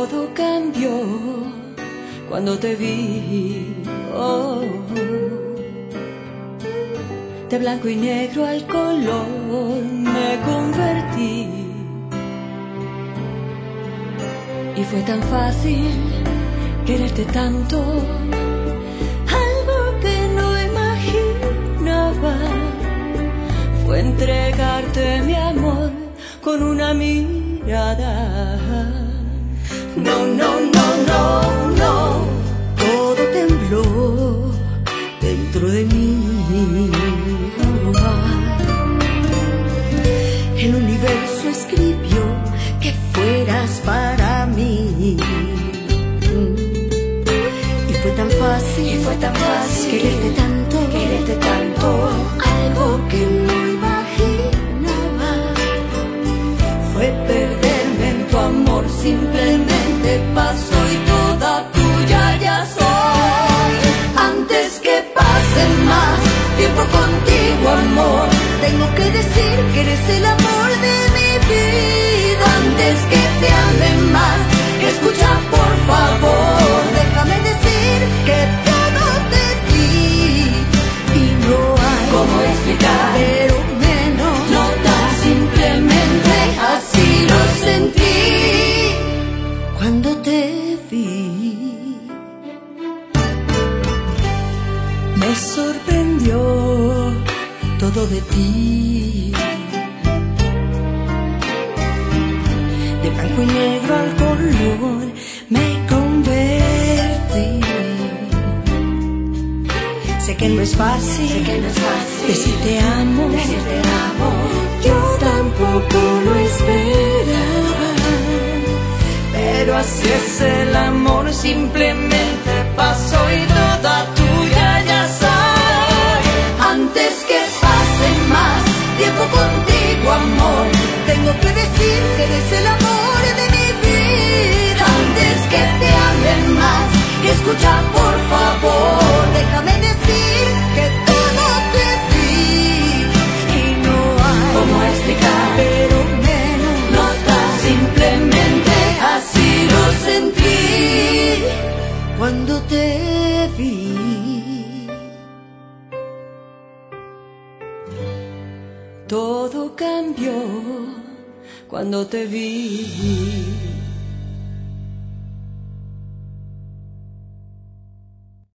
Todo cambió cuando te vi, oh, de blanco y negro al color me convertí. Y fue tan fácil quererte tanto, algo que no imaginaba fue entregarte mi amor con una mirada. No, no, no, no, no. Todo tembló dentro de mí. El universo escribió que fueras para mí. Y fue tan fácil, quererte tanto, algo que no imaginaba fue perderme en tu amor. Simplemente pasó y toda tuya ya soy. Antes que pase más tiempo contigo, amor, tengo que decir que eres el amor de mi vida. Antes que te ame más, escucha por favor, déjame decir que todo te di y no hay cómo explicar, pero menos notar, simplemente así lo sentí cuando te vi. Me sorprendió todo de ti, de blanco y negro al color me convertí. Sé que no es fácil, decir te amo, yo tampoco lo esperaba, pero así es el amor, simplemente pasó y toda tuya ya soy. Antes que pase más tiempo contigo, amor, tengo que decir que eres el amor de mi vida. Antes que te ame más, escucha por favor, déjame decir que todo te di y no hay cómo explicar, pero menos notar, simplemente así lo sentí cuando te vi. Todo cambió cuando te vi.